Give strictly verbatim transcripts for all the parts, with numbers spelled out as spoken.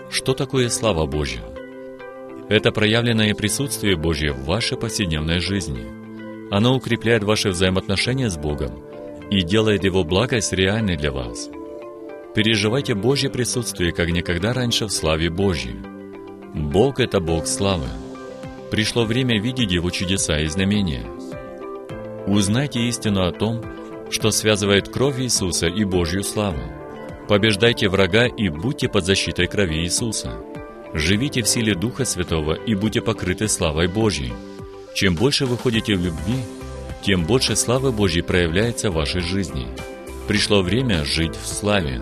Что такое слава Божья? Это проявленное присутствие Божье в вашей повседневной жизни. Оно укрепляет ваши взаимоотношения с Богом и делает Его благость реальной для вас. Переживайте Божье присутствие, как никогда раньше в славе Божьей. Бог — это Бог славы. Пришло время видеть Его чудеса и знамения. Узнайте истину о том, что связывает кровь Иисуса и Божью славу. Побеждайте врага и будьте под защитой крови Иисуса. Живите в силе Духа Святого и будьте покрыты славой Божьей. Чем больше вы ходите в любви, тем больше славы Божьей проявляется в вашей жизни. Пришло время жить в славе.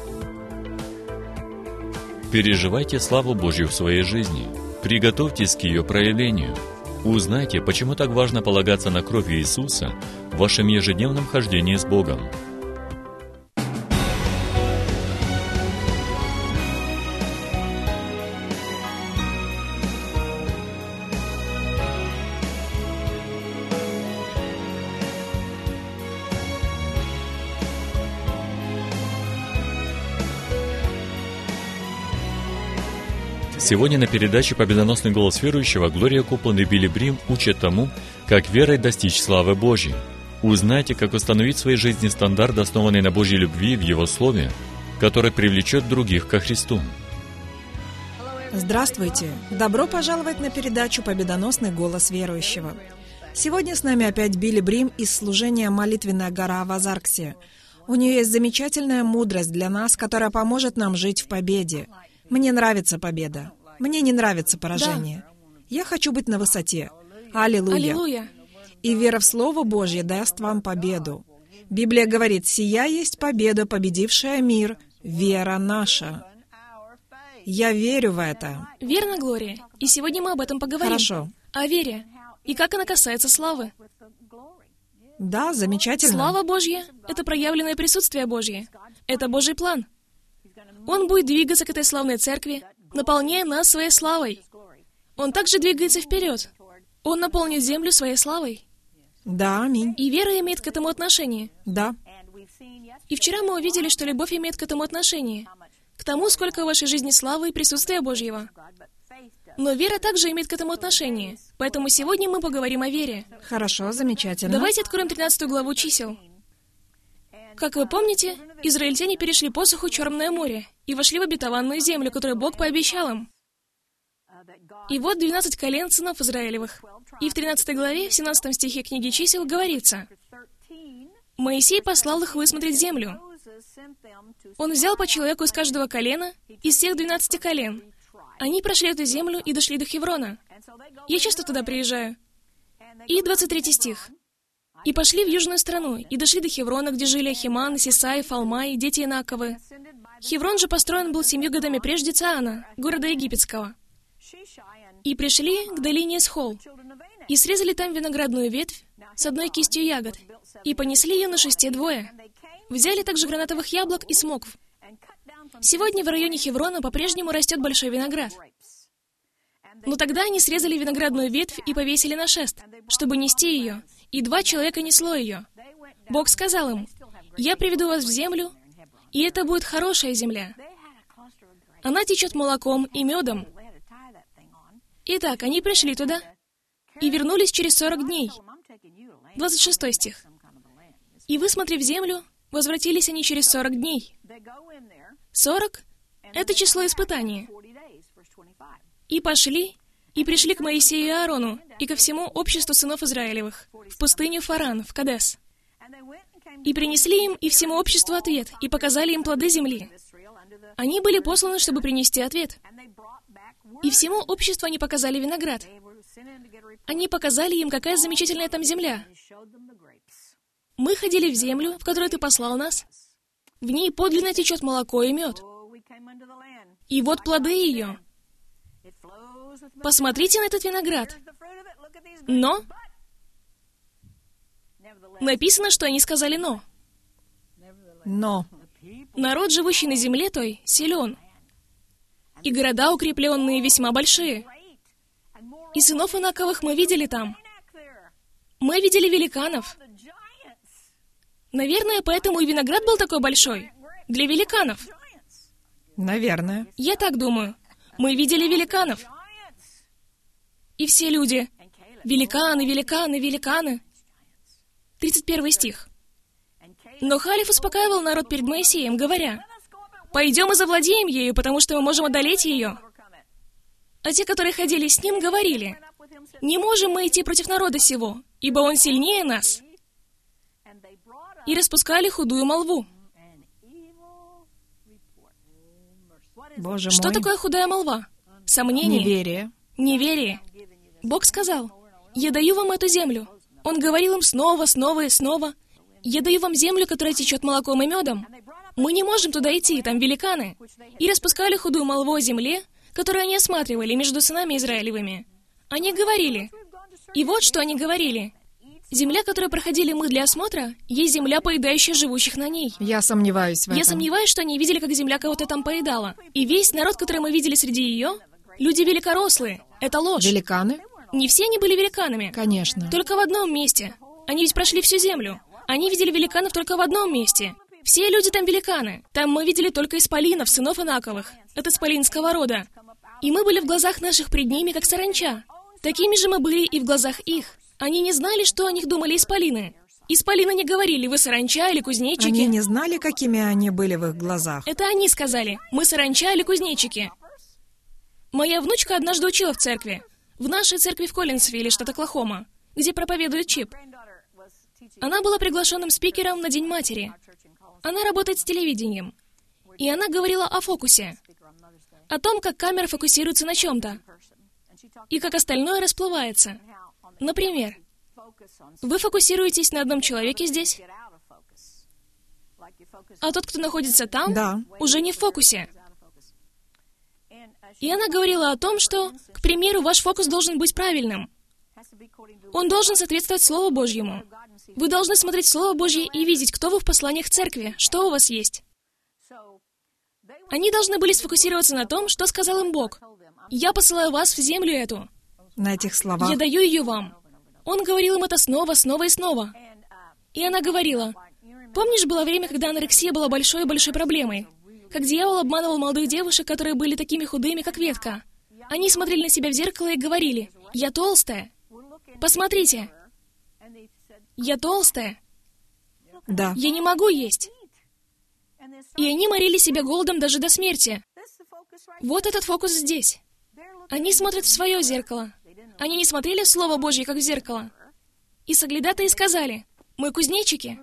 Переживайте славу Божью в своей жизни. Приготовьтесь к ее проявлению. Узнайте, почему так важно полагаться на кровь Иисуса в вашем ежедневном хождении с Богом. Сегодня на передаче «Победоносный голос верующего» Глория Копланд и Билли Брим учат тому, как верой достичь славы Божьей. Узнайте, как установить в своей жизни стандарт, основанный на Божьей любви в Его Слове, который привлечет других ко Христу. Здравствуйте! Добро пожаловать на передачу «Победоносный голос верующего». Сегодня с нами опять Билли Брим из служения «Молитвенная гора» в Азарксе. У нее есть замечательная мудрость для нас, которая поможет нам жить в победе. Мне нравится победа. Мне не нравится поражение. Да. Я хочу быть на высоте. Аллилуйя. Аллилуйя. И вера в Слово Божье даст вам победу. Библия говорит: «Сия есть победа, победившая мир, вера наша». Я верю в это. Верно, Глория. И сегодня мы об этом поговорим. Хорошо. О вере. И как она касается славы. Да, замечательно. Слава Божья — это проявленное присутствие Божье. Это Божий план. Он будет двигаться к этой славной церкви, наполняя нас своей славой. Он также двигается вперед. Он наполнит землю своей славой. Да, аминь. И вера имеет к этому отношение. Да. И вчера мы увидели, что любовь имеет к этому отношение. К тому, сколько в вашей жизни славы и присутствия Божьего. Но вера также имеет к этому отношение. Поэтому сегодня мы поговорим о вере. Хорошо, замечательно. Давайте откроем тринадцатую главу чисел. Как вы помните, израильтяне перешли посуху Черное море и вошли в обетованную землю, которую Бог пообещал им. И вот двенадцать колен сынов Израилевых. И в тринадцатой главе, в семнадцатом стихе книги чисел говорится: «Моисей послал их высмотреть землю. Он взял по человеку из каждого колена, из всех двенадцати колен. Они прошли эту землю и дошли до Хеврона». Я часто туда приезжаю. И двадцать третий стих. «И пошли в южную страну, и дошли до Хеврона, где жили Ахиман, Сисай, Фалмай, дети Инаковы. Хеврон же построен был семью годами прежде Циана, города египетского. И пришли к долине Эсхол, и срезали там виноградную ветвь с одной кистью ягод, и понесли ее на шесте двое. Взяли также гранатовых яблок и смокв. Сегодня в районе Хеврона по-прежнему растет большой виноград. Но тогда они срезали виноградную ветвь и повесили на шест, чтобы нести ее, и два человека несло ее. Бог сказал им: «Я приведу вас в землю, и это будет хорошая земля. Она течет молоком и медом». Итак, они пришли туда и вернулись через сорок дней. двадцать шестой стих. «И, высмотрев землю, возвратились они через сорок дней». Сорок — это число испытания. «И пошли, и пришли к Моисею и Аарону, и ко всему обществу сынов Израилевых, в пустыню Фаран, в Кадес. И принесли им и всему обществу ответ, и показали им плоды земли. Они были посланы, чтобы принести ответ. И всему обществу они показали виноград. Они показали им, какая замечательная там земля. Мы ходили в землю, в которую ты послал нас. В ней подлинно течет молоко и мед. И вот плоды ее. Посмотрите на этот виноград. Но написано, что они сказали «но». Но Народ, живущий на земле той, силен, и города укрепленные весьма большие. И сынов Инаковых мы видели там. Мы видели великанов. Наверное, поэтому и виноград был такой большой. Для великанов. Наверное. Я так думаю. Мы видели великанов. И все люди. Великаны, великаны, великаны. тридцать первый стих. Но Халев успокаивал народ перед Моисеем, говоря: «Пойдем и завладеем ею, потому что мы можем одолеть ее». А те, которые ходили с ним, говорили: «Не можем мы идти против народа сего, ибо он сильнее нас». И распускали худую молву. Боже Что мой. такое худая молва? Сомнение. Неверие. Неверие. Бог сказал: «Я даю вам эту землю». Он говорил им снова, снова и снова: «Я даю вам землю, которая течет молоком и медом». Мы не можем туда идти, там великаны. И распускали худую молву о земле, которую они осматривали между сынами Израилевыми. Они говорили, и вот что они говорили: «Земля, которую проходили мы для осмотра, есть земля, поедающая живущих на ней». Я сомневаюсь в этом. Я сомневаюсь, что они видели, как земля кого-то там поедала. И весь народ, который мы видели среди ее, люди великорослые. Это ложь. Великаны? Не все они были великанами. Конечно. Только в одном месте. Они ведь прошли всю землю. Они видели великанов только в одном месте. Все люди там великаны. Там мы видели только исполинов, сынов Инаковых. Это исполинского рода. И мы были в глазах наших пред ними, как саранча. Такими же мы были и в глазах их. Они не знали, что о них думали исполины. Исполины не говорили: «Вы саранча или кузнечики». Они не знали, какими они были в их глазах. Это они сказали: «Мы саранча или кузнечики». Моя внучка однажды учила в церкви. В нашей церкви в Коллинсвилле, штат Оклахома, где проповедует Чип. Она была приглашенным спикером на День матери. Она работает с телевидением. И она говорила о фокусе. О том, как камера фокусируется на чем-то. И как остальное расплывается. Например, вы фокусируетесь на одном человеке здесь, а тот, кто находится там, Да. уже не в фокусе. И она говорила о том, что, к примеру, ваш фокус должен быть правильным. Он должен соответствовать Слову Божьему. Вы должны смотреть Слово Божье и видеть, кто вы в посланиях церкви, что у вас есть. Они должны были сфокусироваться на том, что сказал им Бог. «Я посылаю вас в землю эту. На этих словах. Я даю ее вам». Он говорил им это снова, снова и снова. И она говорила: «Помнишь, было время, когда анорексия была большой-большой проблемой? Как дьявол обманывал молодых девушек, которые были такими худыми, как ветка. Они смотрели на себя в зеркало и говорили: «Я толстая. Посмотрите. Я толстая. Да. Я не могу есть». И они морили себя голодом даже до смерти. Вот этот фокус здесь. Они смотрят в свое зеркало. Они не смотрели в Слово Божье, как в зеркало. И соглядатые сказали: «Мы кузнечики».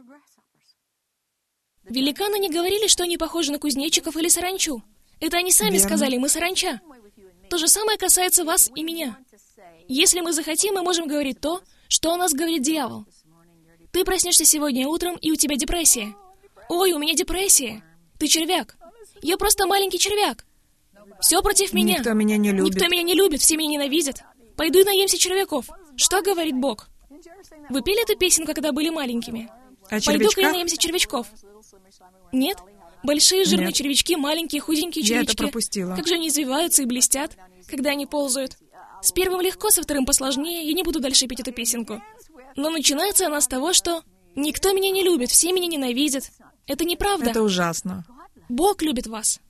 Великаны не говорили, что они похожи на кузнечиков или саранчу. Это они сами Верно. сказали: «Мы саранча». То же самое касается вас и меня. Если мы захотим, мы можем говорить то, что о нас говорит дьявол. Ты проснешься сегодня утром, и у тебя депрессия. «Ой, у меня депрессия. Ты червяк. Я просто маленький червяк. Все против меня. Никто меня не любит. Никто меня не любит, все меня ненавидят. Пойду и наемся червяков». Что говорит Бог? Вы пели эту песенку, когда были маленькими? О «Пойду-ка я червячках? наемся червячков». Нет? Большие жирные Нет. червячки, маленькие худенькие Я это червячки. пропустила. Как же они извиваются и блестят, когда они ползают. С первым легко, со вторым посложнее. Я не буду дальше петь эту песенку. Но начинается она с того, что «никто меня не любит, все меня ненавидят». Это неправда. Это ужасно. Бог любит вас.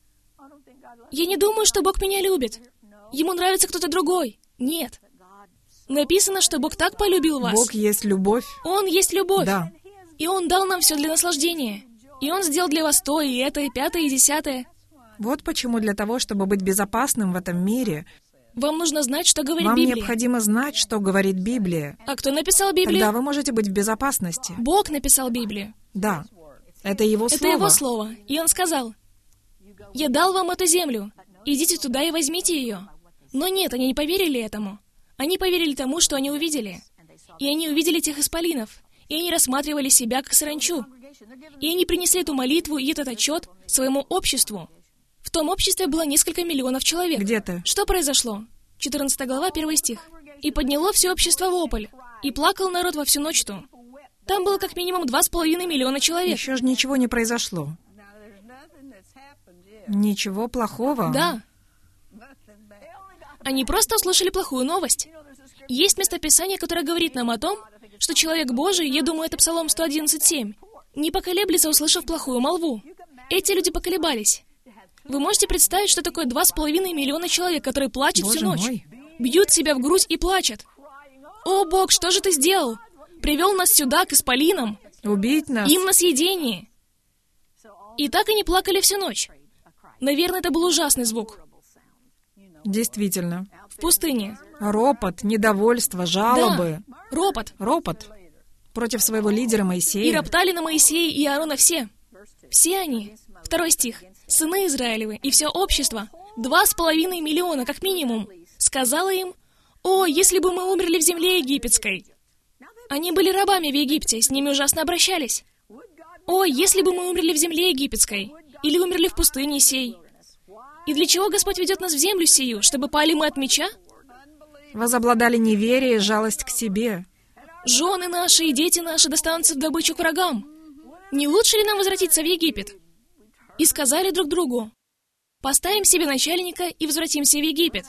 Я не думаю, что Бог меня любит. Ему нравится кто-то другой. Нет. Написано, что Бог так полюбил вас. Бог есть любовь. Он есть любовь. Да. И Он дал нам все для наслаждения. И Он сделал для вас то, и это, и пятое, и десятое. Вот почему для того, чтобы быть безопасным в этом мире, Вам нужно знать, что говорит вам Библия. необходимо знать, что говорит Библия. А кто написал Библию? Тогда вы можете быть в безопасности. Бог написал Библию. Да. Это Его Это Слово. Его слово. И Он сказал: «Я дал вам эту землю. Идите туда и возьмите ее». Но нет, они не поверили этому. Они поверили тому, что они увидели. И они увидели тех исполинов. И они рассматривали себя как саранчу. И они принесли эту молитву и этот отчет своему обществу. В том обществе было несколько миллионов человек. Где ты? Что произошло? четырнадцатая глава, первый стих. «И подняло все общество вопль, и плакал народ во всю ночь ту». Там было как минимум два с половиной миллиона человек. Еще же ничего не произошло. Ничего плохого. Да. Они просто услышали плохую новость. Есть местописание, которое говорит нам о том, что человек Божий, я думаю, это Псалом сто одиннадцать семь, не поколеблется, услышав плохую молву. Эти люди поколебались. Вы можете представить, что такое два с половиной миллиона человек, которые плачут Боже всю ночь, мой. бьют себя в грудь и плачут? О, Бог, что же ты сделал? Привел нас сюда, к исполинам, Убить нас. им на съедение. И так они плакали всю ночь. Наверное, это был ужасный звук. Действительно. В пустыне. Ропот, недовольство, жалобы. Да, ропот. Ропот против своего лидера И Моисея. роптали на Моисея и Аарона все. Все они. Второй стих. Сыны Израилевы и все общество, два с половиной миллиона, как минимум, сказала им: «О, если бы мы умерли в земле египетской!» Они были рабами в Египте, с ними ужасно обращались. «О, если бы мы умерли в земле египетской! Или умерли в пустыне сей! И для чего Господь ведет нас в землю сию? Чтобы пали мы от меча? Возобладали неверие и жалость к себе. Жены наши и дети наши достанутся в добычу к врагам. Не лучше ли нам возвратиться в Египет?» И сказали друг другу: «Поставим себе начальника и возвратимся в Египет».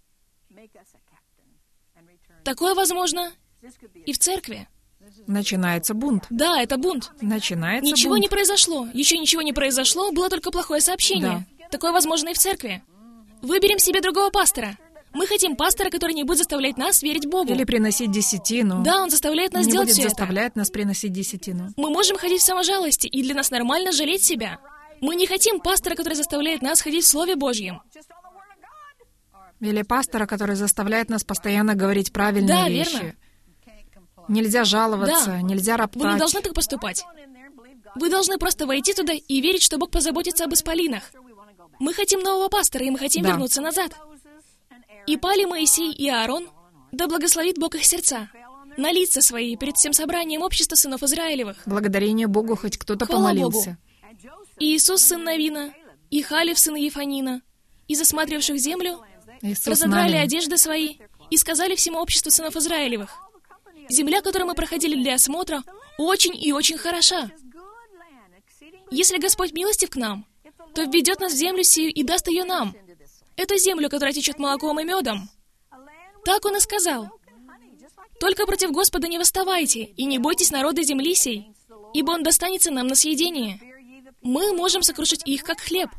Такое возможно и в церкви. Начинается бунт. Да, это бунт. Начинается Ничего бунт. не произошло. Еще ничего не произошло, было только плохое сообщение. Такое возможно и в церкви. Выберем себе другого пастора. Мы хотим пастора, который не будет заставлять нас верить Богу. Или приносить десятину. Да, он заставляет нас не делать будет все это. заставлять нас приносить десятину. Мы можем ходить в саможалости, и для нас нормально жалеть себя. Мы не хотим пастора, который заставляет нас ходить в Слове Божьем. Или пастора, который заставляет нас постоянно говорить правильные Да, вещи. верно. Нельзя жаловаться, Да. нельзя роптать. Вы не должны так поступать. Вы должны просто войти туда и верить, что Бог позаботится об исполинах. Мы хотим нового пастора, и мы хотим Да. вернуться назад. И пали Моисей и Аарон, да благословит Бог их сердца, на лица свои перед всем собранием общества сынов Израилевых. Благодарение Богу хоть кто-то Хвала помолился. И Иисус, сын Навина, и Халев, сын Ефанина, и засматривавших землю, Иисус разодрали Навин. одежды свои и сказали всему обществу сынов Израилевых: «Земля, которую мы проходили для осмотра, очень и очень хороша. Если Господь милостив к нам, то введет нас в землю сию и даст ее нам, эту землю, которая течет молоком и медом». Так Он и сказал: «Только против Господа не восставайте, и не бойтесь народа земли сей, ибо Он достанется нам на съедение. Мы можем сокрушить их, как хлеб».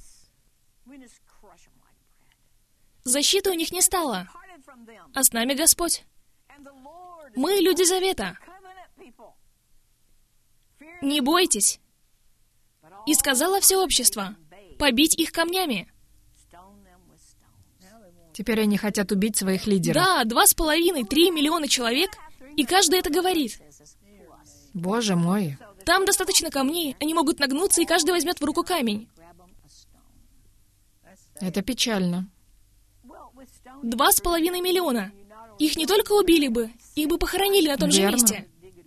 Защиты у них не стало, а с нами Господь. Мы люди завета. Не бойтесь. И сказала все общество: побить их камнями. Теперь они хотят убить своих лидеров. Да, два с половиной, три миллиона человек, и каждый это говорит. Боже мой. Там достаточно камней, они могут нагнуться, и каждый возьмет в руку камень. Это печально. Два с половиной миллиона. Их не только убили бы, их бы похоронили на том же Верно. месте.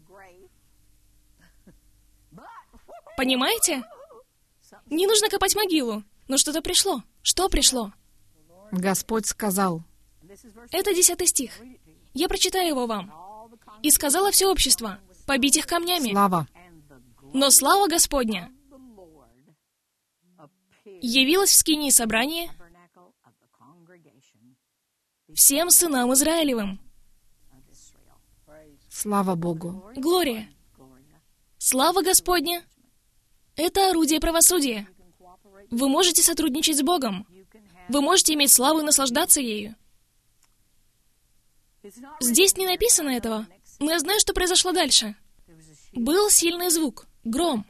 Понимаете? Не нужно копать могилу, но что-то пришло. Что пришло? Господь сказал. Это десятый стих. Я прочитаю его вам. «И сказала все общество: побить их камнями. Слава. Но слава Господня явилась в скинии собрания всем сынам Израилевым». Слава Богу. Глория. Слава Господня — это орудие правосудия. Вы можете сотрудничать с Богом. Вы можете иметь славу и наслаждаться ею. Здесь не написано этого, но я знаю, что произошло дальше. Был сильный звук, гром.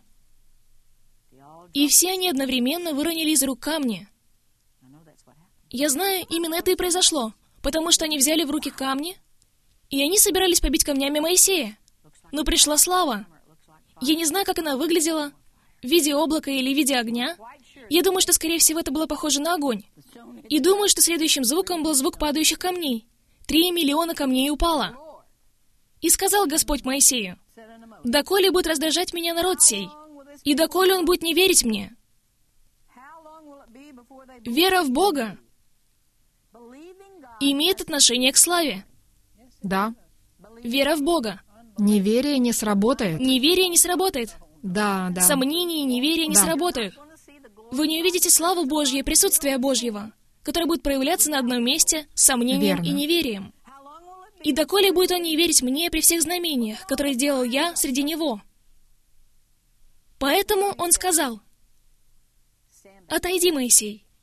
И все они одновременно выронили из рук камни. Я знаю, именно это и произошло, потому что они взяли в руки камни, и они собирались побить камнями Моисея. Но пришла слава. Я не знаю, как она выглядела, в виде облака или в виде огня. Я думаю, что, скорее всего, это было похоже на огонь. И думаю, что следующим звуком был звук падающих камней. Три миллиона камней упало. И сказал Господь Моисею: «Доколе будет раздражать меня народ сей, и доколе он будет не верить мне?» Вера в Бога имеет отношение к славе. Да. Вера в Бога. Неверие не сработает. Неверие не сработает. Да, да. Сомнения и неверие не Да. сработают. Вы не увидите славу Божьей и присутствие Божьего, которое будет проявляться на одном месте с сомнением Верно. и неверием. И доколе будет он не верить мне при всех знамениях, которые делал я среди него. Поэтому он сказал: «Отойди, Моисей,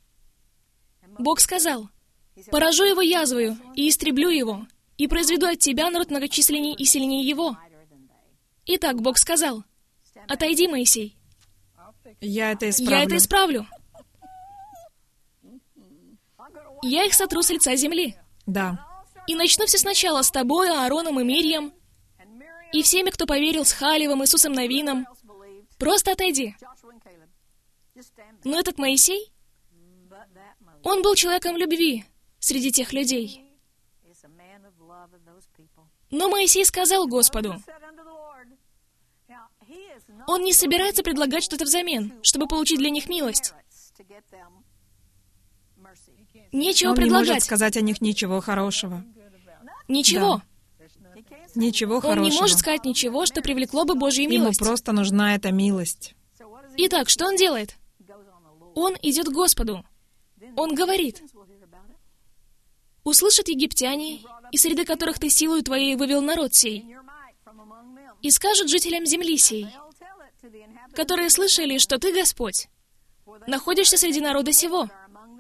Бог сказал: «Поражу его язвою и истреблю его, и произведу от тебя народ многочисленней и сильнее его». Итак, Бог сказал: «Отойди, Моисей, Я это исправлю. я это исправлю. Я их сотру с лица земли. Да. И начну все сначала с тобой, Аароном и Мирьям, и всеми, кто поверил, с Халевом, Иисусом Навином. Просто отойди». Но этот Моисей, он был человеком любви среди тех людей. Но Моисей сказал Господу, он не собирается предлагать что-то взамен, чтобы получить для них милость. Нечего Он не может предлагать. сказать о них ничего хорошего. Ничего. Ничего Он хорошего. не может сказать ничего, что привлекло бы Божью Ему милость. просто нужна эта милость. Итак, что он делает? Он идет к Господу. Он говорит: «Услышат египтяне, из среды которых ты силою твоей вывел народ сей, и скажут жителям земли сей, которые слышали, что ты, Господь, находишься среди народа сего,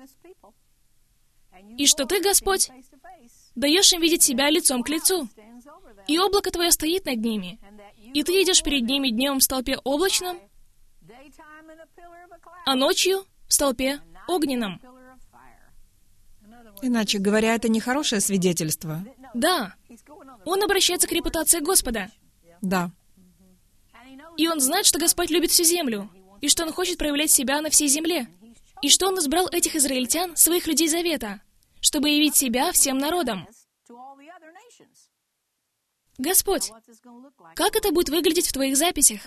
и что ты, Господь, даешь им видеть себя лицом к лицу, и облако твое стоит над ними, и ты идешь перед ними днем в столпе облачном, а ночью в столпе огненном». Иначе говоря, это не хорошее свидетельство. Да, он обращается к репутации Господа. Да. И он знает, что Господь любит всю землю, и что он хочет проявлять себя на всей земле, и что он избрал этих израильтян, своих людей завета, чтобы явить себя всем народам. Господь, как это будет выглядеть в твоих записях?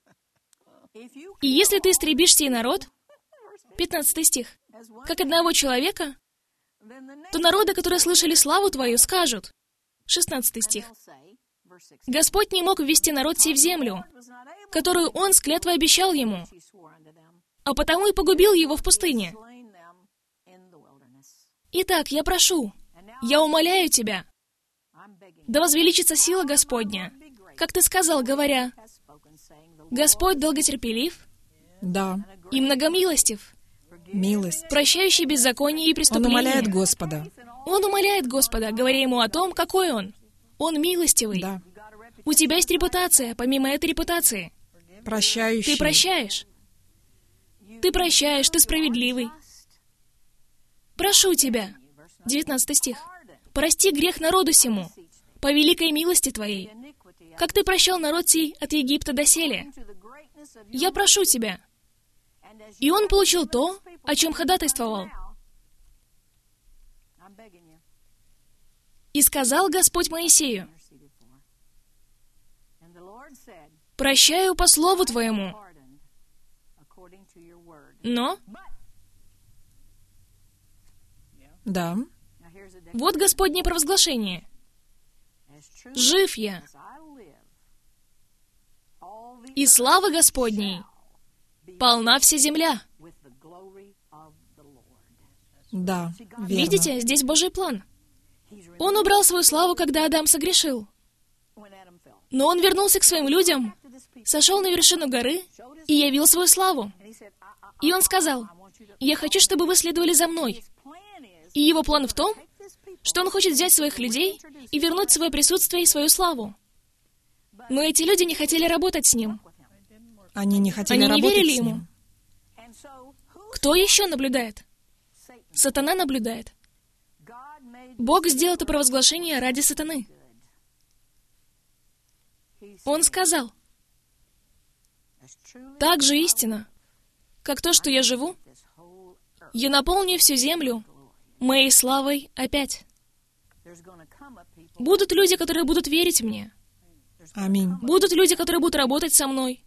И если ты истребишь сей народ, пятнадцатый стих, как одного человека, то народы, которые слышали славу твою, скажут, шестнадцатый стих, Господь не мог ввести народ сей в землю, которую Он с клятвой обещал ему, а потому и погубил его в пустыне. Итак, я прошу, я умоляю тебя, да возвеличится сила Господня, как ты сказал, говоря, Господь долготерпелив Да. и многомилостив, Милость. прощающий беззаконие и Он преступления. умоляет Господа. Он умоляет Господа, говоря ему о том, какой Он. Он милостивый. Да. У тебя есть репутация, помимо этой репутации. Прощающий. Ты прощаешь. Ты прощаешь, ты справедливый. Прошу тебя, девятнадцатый стих, прости грех народу сему, по великой милости твоей, как ты прощал народ сей от Египта доселе. Я прошу тебя. И он получил то, о чем ходатайствовал. И сказал Господь Моисею: «Прощаю по слову твоему». Но Да. вот Господне провозглашение. «Жив я, и славы Господней полна вся земля». Да. Верно. Видите, здесь Божий план. Он убрал свою славу, когда Адам согрешил. Но он вернулся к своим людям, сошел на вершину горы и явил свою славу. И он сказал: «Я хочу, чтобы вы следовали за мной». И его план в том, что он хочет взять своих людей и вернуть свое присутствие и свою славу. Но эти люди не хотели работать с ним. Они не хотели Они не работать верили с ему. ним. Кто еще наблюдает? Сатана наблюдает. Бог сделал это провозглашение ради сатаны. Он сказал: «Так же истина, как то, что я живу, я наполню всю землю моей славой опять». Будут люди, которые будут верить мне. Аминь. Будут люди, которые будут работать со мной.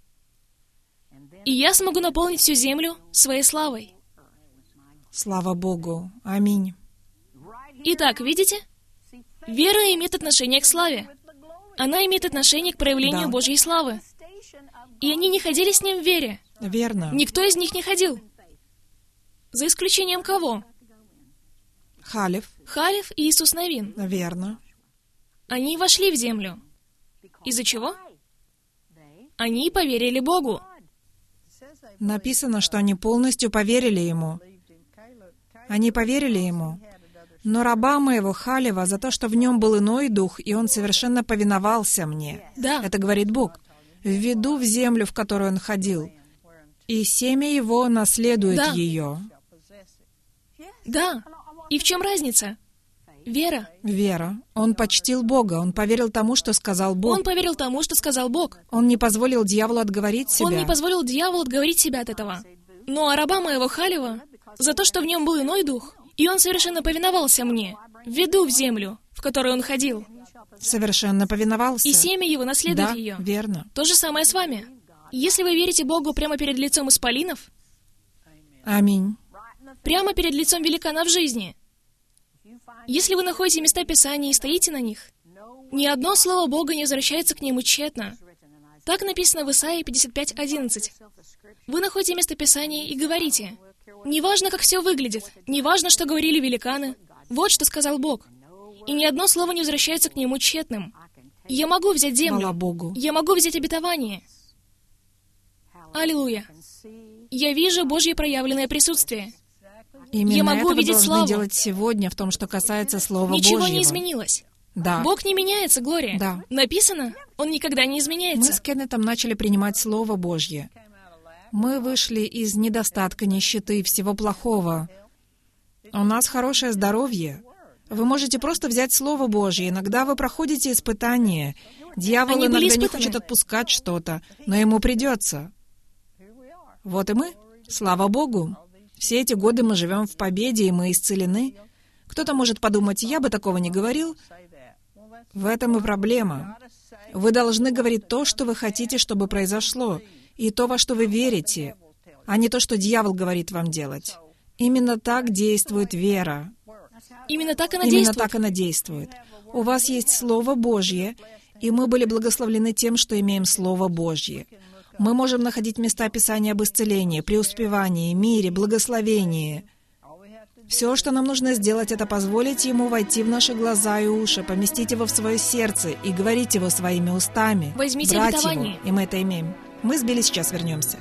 И я смогу наполнить всю землю своей славой. Слава Богу. Аминь. Итак, видите? Вера имеет отношение к славе. Она имеет отношение к проявлению Да. Божьей славы. И они не ходили с ним в вере. Верно. Никто из них не ходил. За исключением кого? Халев. Халев и Иисус Навин. Верно. Они вошли в землю. Из-за чего? Они поверили Богу. Написано, что они полностью поверили Ему. Они поверили ему. Но раба моего Халева за то, что в нем был иной дух, и он совершенно повиновался мне. Да. Это говорит Бог. Введу в землю, в которую он ходил, и семя его наследует Да. ее. Да. И в чем разница? Вера. Вера. Он почтил Бога, он поверил тому, что сказал Бог. Он поверил тому, что сказал Бог. Он не позволил дьяволу отговорить себя. Он не позволил дьяволу отговорить себя от этого. Ну а раба моего Халева за то, что в нем был иной дух, и он совершенно повиновался мне, введу в землю, в которую он ходил, Совершенно повиновался. и семя его наследует Да, ее. верно. То же самое с вами. Если вы верите Богу прямо перед лицом исполинов, Аминь. прямо перед лицом великана в жизни, если вы находите места Писания и стоите на них, ни одно слово Бога не возвращается к нему тщетно. Так написано в Исаии пятьдесят пять одиннадцать. Вы находите место Писания и говорите: «Неважно, как все выглядит, неважно, что говорили великаны, вот что сказал Бог, и ни одно слово не возвращается к нему тщетным. Я могу взять землю, Хвала Богу. я могу взять обетование». Аллилуйя. Я вижу Божье проявленное присутствие. Именно Я могу это вы видеть должны славу. делать сегодня в том, что касается Слова Ничего Божьего. не изменилось. Да. Бог не меняется, Глория. Да. Написано, Он никогда не Мы изменяется. с Кеннетом начали принимать Слово Божье. Мы вышли из недостатка, нищеты, всего плохого. У нас хорошее здоровье. Вы можете просто взять Слово Божье. Иногда вы проходите испытания. Дьявол Они иногда были не испытаны. хочет отпускать что-то, но ему придется. Вот и мы. Слава Богу. Все эти годы мы живем в победе, и мы исцелены. Кто-то может подумать: я бы такого не говорил. В этом и проблема. Вы должны говорить то, что вы хотите, чтобы произошло, и то, во что вы верите, а не то, что дьявол говорит вам делать. Именно так действует вера. Именно так она Именно действует. так она действует. У вас есть Слово Божье, и мы были благословлены тем, что имеем Слово Божье. Мы можем находить места Писания об исцелении, преуспевании, мире, благословении. Все, что нам нужно сделать, это позволить Ему войти в наши глаза и уши, поместить Его в свое сердце и говорить Его своими устами. Возьмите брать обетование. Его, и мы это имеем. Мы с Билли сейчас вернемся.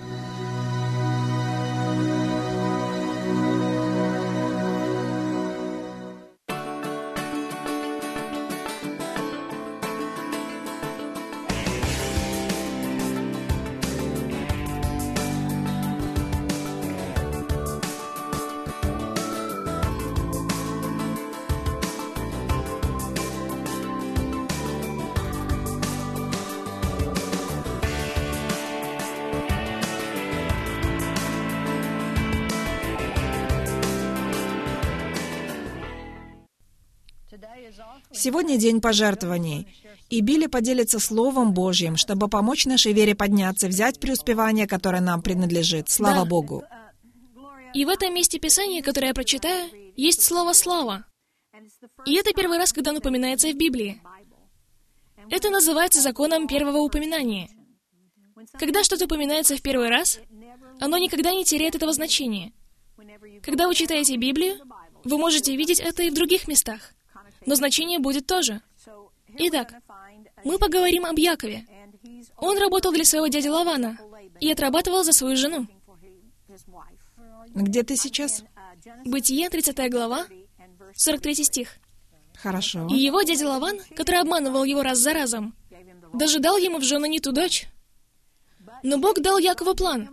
Сегодня день пожертвований, и Билли поделится Словом Божьим, чтобы помочь нашей вере подняться, взять преуспевание, которое нам принадлежит. Слава Да. Богу! И в этом месте Писания, которое я прочитаю, есть слово «слава». И это первый раз, когда оно упоминается в Библии. Это называется законом первого упоминания. Когда что-то упоминается в первый раз, оно никогда не теряет этого значения. Когда вы читаете Библию, вы можете видеть это и в других местах, но значение будет тоже. Итак, мы поговорим об Якове. Он работал для своего дяди Лавана и отрабатывал за свою жену. Где ты сейчас? Бытие, тридцатая глава, сорок третий стих. Хорошо. И его дядя Лаван, который обманывал его раз за разом, даже дал ему в жены не ту дочь. Но Бог дал Якову план.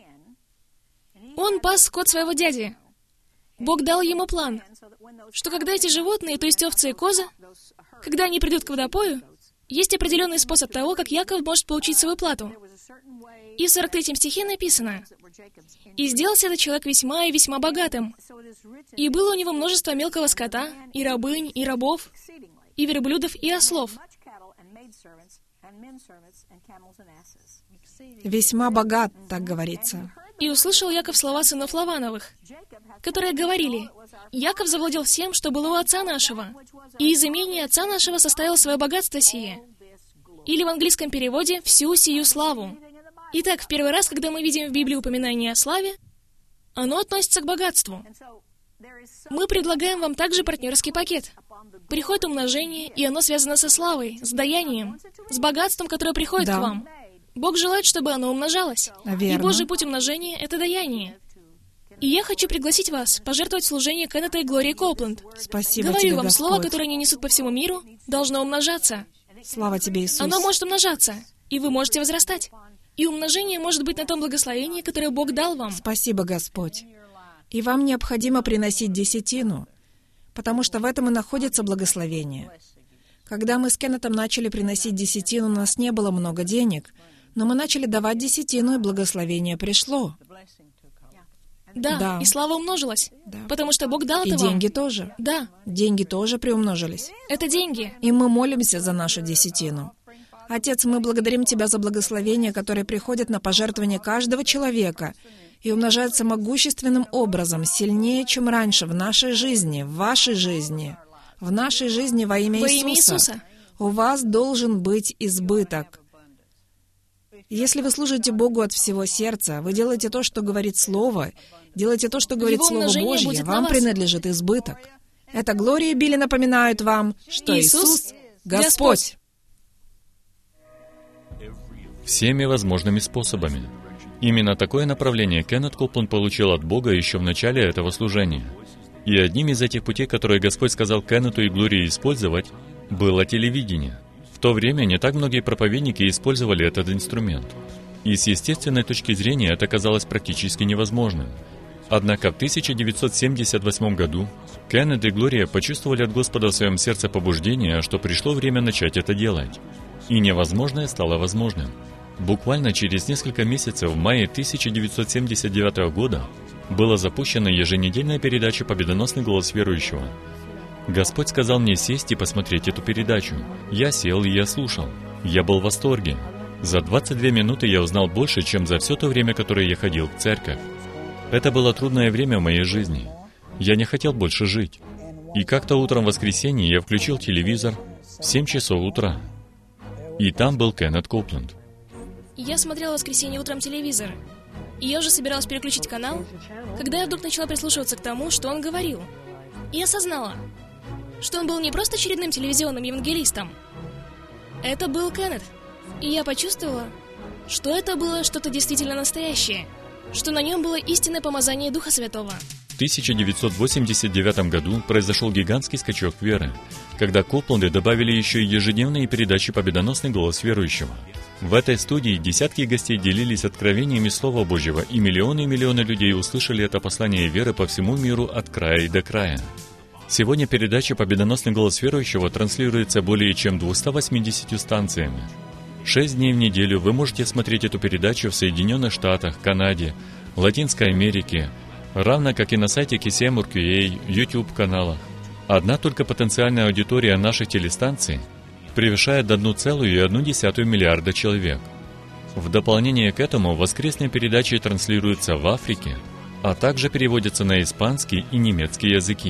Он пас скот своего дяди. Бог дал ему план, что когда эти животные, то есть овцы и козы, когда они придут к водопою, есть определенный способ того, как Яков может получить свою плату. И в сорок третьем стихе написано: «И сделался этот человек весьма и весьма богатым, и было у него множество мелкого скота, и рабынь, и рабов, и верблюдов, и ослов». Весьма богат, так говорится. И услышал Яков слова сынов Лавановых, которые говорили: «Яков завладел всем, что было у отца нашего, и из имения отца нашего составил свое богатство сие». Или в английском переводе «всю сию славу». Итак, в первый раз, когда мы видим в Библии упоминание о славе, оно относится к богатству. Мы предлагаем вам также партнерский пакет. Приходит умножение, и оно связано со славой, с даянием, с богатством, которое приходит Да. к вам. Бог желает, чтобы оно умножалось. И Верно. Божий путь умножения — это даяние. И я хочу пригласить вас пожертвовать в служение Кеннета и Глории Коупленд. Спасибо Говорю тебе, вам, Господь. слово, которое они несут по всему миру, должно умножаться. Слава тебе, Иисус. Оно может умножаться, и вы можете возрастать. И умножение может быть на том благословении, которое Бог дал вам. Спасибо, Господь. И вам необходимо приносить десятину, потому что в этом и находится благословение. Когда мы с Кеннетом начали приносить десятину, у нас не было много денег, но мы начали давать десятину, и благословение пришло. Да, Да. и слава умножилась, Да. потому что Бог дал И это вам. деньги тоже. Да, Деньги тоже приумножились. это деньги. И мы молимся за нашу десятину. Отец, мы благодарим Тебя за благословения, которые приходят на пожертвование каждого человека и умножаются могущественным образом, сильнее, чем раньше, в нашей жизни, в вашей жизни, в нашей жизни во имя Во Иисуса. имя Иисуса. У вас должен быть избыток. Если вы служите Богу от всего сердца, вы делаете то, что говорит Слово, делаете то, что говорит Его Слово умножение Божье, будет на вам вас. принадлежит избыток. Это Глория и Билли напоминают вам, что Иисус Иисус — Господь. Всеми возможными способами. Именно такое направление Кеннет Коупленд получил от Бога еще в начале этого служения. И одним из этих путей, которые Господь сказал Кеннету и Глории использовать, было телевидение. В то время не так многие проповедники использовали этот инструмент. И с естественной точки зрения это казалось практически невозможным. Однако в тысяча девятьсот семьдесят восьмом году Кеннет и Глория почувствовали от Господа в своем сердце побуждение, что пришло время начать это делать. И невозможное стало возможным. Буквально через несколько месяцев, в мае тысяча девятьсот семьдесят девятого года, была запущена еженедельная передача «Победоносный голос верующего». Господь сказал мне сесть и посмотреть эту передачу. Я сел и я слушал. Я был в восторге. За двадцать две минуты я узнал больше, чем за все то время, которое я ходил в церковь. Это было трудное время в моей жизни. Я не хотел больше жить. И как-то утром в воскресенье я включил телевизор в семь часов утра. И там был Кеннет Коупленд. Я смотрела в воскресенье утром телевизор, и я уже собиралась переключить канал, когда я вдруг начала прислушиваться к тому, что он говорил. И осознала, что он был не просто очередным телевизионным евангелистом. Это был Кеннет. И я почувствовала, что это было что-то действительно настоящее, что на нем было истинное помазание Духа Святого. В тысяча девятьсот восемьдесят девятом году произошел гигантский скачок веры, когда Коупленды добавили еще и ежедневные передачи «Победоносный голос верующего». В этой студии десятки гостей делились откровениями Слова Божьего, и миллионы и миллионы людей услышали это послание веры по всему миру от края и до края. Сегодня передача «Победоносный голос верующего» транслируется более чем двумястами восьмидесятью станциями. Шесть дней в неделю вы можете смотреть эту передачу в Соединенных Штатах, Канаде, Латинской Америке, равно как и на сайте кей си эм эр кью эй, YouTube-каналах. Одна только потенциальная аудитория наших телестанций превышает одну целую одну десятую миллиарда человек. В дополнение к этому воскресные передачи транслируются в Африке, а также переводятся на испанский и немецкий языки.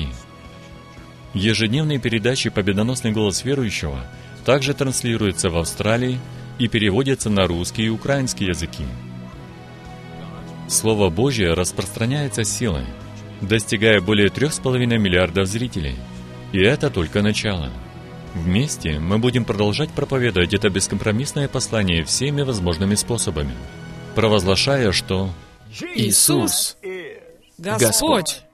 Ежедневные передачи «Победоносный голос верующего» также транслируются в Австралии и переводятся на русский и украинский языки. Слово Божье распространяется силой, достигая более трех с половиной миллиардов зрителей. И это только начало. Вместе мы будем продолжать проповедовать это бескомпромиссное послание всеми возможными способами, провозглашая, что Иисус — Господь.